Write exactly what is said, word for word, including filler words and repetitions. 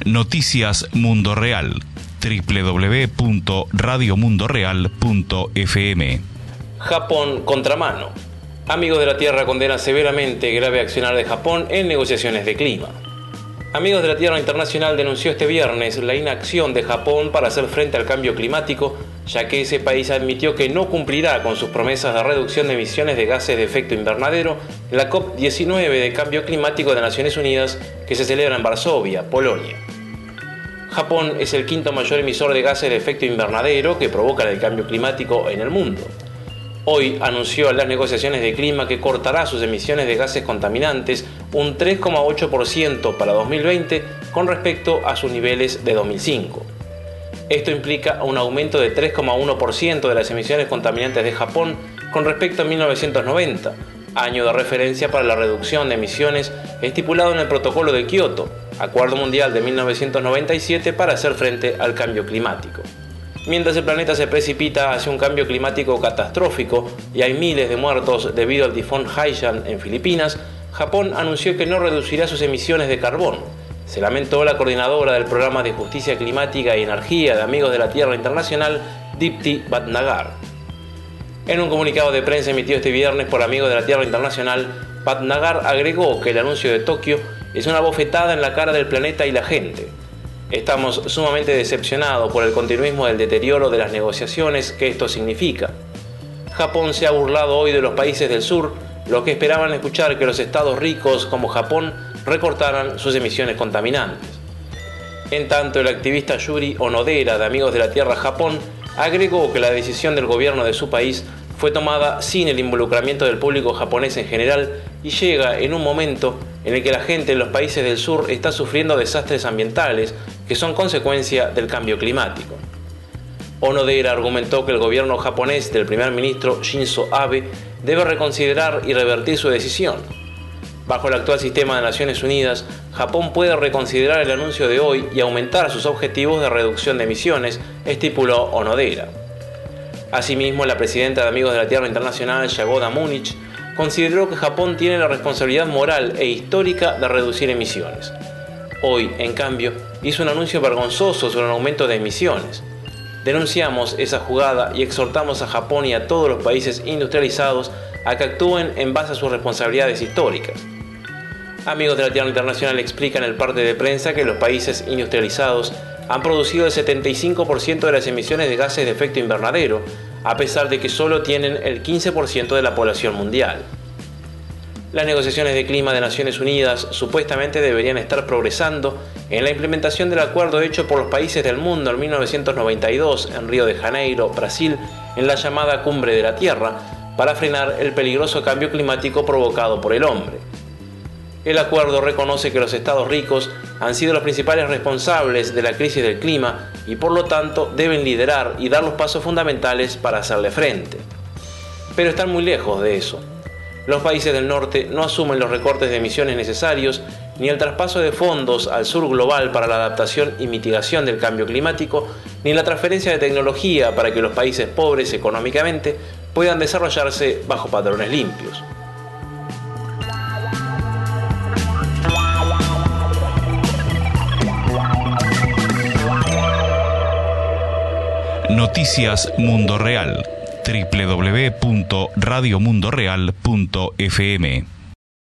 Noticias Mundo Real, doble u doble u doble u punto radio mundo real punto f m. Japón contramano. Amigos de la Tierra condenan severamente grave accionar de Japón en negociaciones de clima. Amigos de la Tierra Internacional denunció este viernes la inacción de Japón para hacer frente al cambio climático, ya que ese país admitió que no cumplirá con sus promesas de reducción de emisiones de gases de efecto invernadero en la COP diecinueve de Cambio Climático de Naciones Unidas que se celebra en Varsovia, Polonia. Japón es el quinto mayor emisor de gases de efecto invernadero que provocan el cambio climático en el mundo. Hoy anunció en las negociaciones de clima que cortará sus emisiones de gases contaminantes un tres coma ocho por ciento para dos mil veinte con respecto a sus niveles de dos mil cinco. Esto implica un aumento de tres coma uno por ciento de las emisiones contaminantes de Japón con respecto a mil novecientos noventa, año de referencia para la reducción de emisiones estipulado en el Protocolo de Kioto, Acuerdo Mundial de mil novecientos noventa y siete para hacer frente al cambio climático. Mientras el planeta se precipita hacia un cambio climático catastrófico y hay miles de muertos debido al tifón Haiyan en Filipinas, Japón anunció que no reducirá sus emisiones de carbón. Se lamentó la coordinadora del Programa de Justicia Climática y Energía de Amigos de la Tierra Internacional, Dipti Bhatnagar. En un comunicado de prensa emitido este viernes por Amigos de la Tierra Internacional, Bhatnagar agregó que el anuncio de Tokio es una bofetada en la cara del planeta y la gente. Estamos sumamente decepcionados por el continuismo del deterioro de las negociaciones que esto significa. Japón se ha burlado hoy de los países del sur, los que esperaban escuchar que los estados ricos como Japón recortaran sus emisiones contaminantes. En tanto, el activista Yuri Onodera de Amigos de la Tierra Japón agregó que la decisión del gobierno de su país fue tomada sin el involucramiento del público japonés en general y llega en un momento en el que la gente en los países del sur está sufriendo desastres ambientales que son consecuencia del cambio climático. Onodera argumentó que el gobierno japonés del primer ministro Shinzo Abe debe reconsiderar y revertir su decisión. Bajo el actual sistema de Naciones Unidas, Japón puede reconsiderar el anuncio de hoy y aumentar sus objetivos de reducción de emisiones, estipuló Onodera. Asimismo, la presidenta de Amigos de la Tierra Internacional, Yagoda Munich, consideró que Japón tiene la responsabilidad moral e histórica de reducir emisiones. Hoy, en cambio, hizo un anuncio vergonzoso sobre un aumento de emisiones. Denunciamos esa jugada y exhortamos a Japón y a todos los países industrializados a que actúen en base a sus responsabilidades históricas. Amigos de la Tierra Internacional explica en el parte de prensa que los países industrializados han producido el setenta y cinco por ciento de las emisiones de gases de efecto invernadero, a pesar de que solo tienen el quince por ciento de la población mundial. Las negociaciones de clima de Naciones Unidas supuestamente deberían estar progresando en la implementación del acuerdo hecho por los países del mundo en mil novecientos noventa y dos en Río de Janeiro, Brasil, en la llamada Cumbre de la Tierra, para frenar el peligroso cambio climático provocado por el hombre. El acuerdo reconoce que los estados ricos han sido los principales responsables de la crisis del clima y por lo tanto deben liderar y dar los pasos fundamentales para hacerle frente. Pero están muy lejos de eso. Los países del norte no asumen los recortes de emisiones necesarios ni el traspaso de fondos al sur global para la adaptación y mitigación del cambio climático, ni la transferencia de tecnología para que los países pobres económicamente puedan desarrollarse bajo patrones limpios. Noticias Mundo Real, doble u doble u doble u punto radio mundo real punto f m.